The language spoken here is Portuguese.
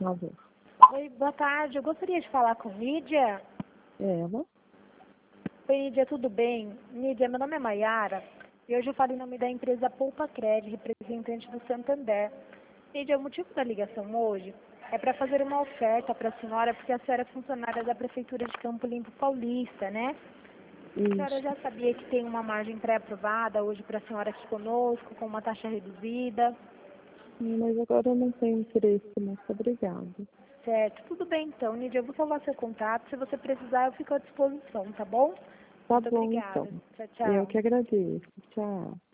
Alô. Oi, boa tarde. Eu gostaria de falar com Nídia. Ela? Oi, Nídia, tudo bem? Nídia, meu nome é Maiara e hoje eu falo em nome da empresa Poupa Cred, representante do Santander. Nídia, o motivo da ligação hoje é para fazer uma oferta para a senhora, porque a senhora é funcionária da Prefeitura de Campo Limpo Paulista, né? A senhora Isso. já sabia que tem uma margem pré-aprovada hoje para a senhora aqui conosco, com uma taxa reduzida. Mas agora eu não tenho interesse, muito obrigada. Certo, tudo bem então, Nídia, eu vou salvar seu contato. Se você precisar, eu fico à disposição, tá bom? Tá Muito bom, então. obrigada. Tchau, Eu tchau. que agradeço. Tchau.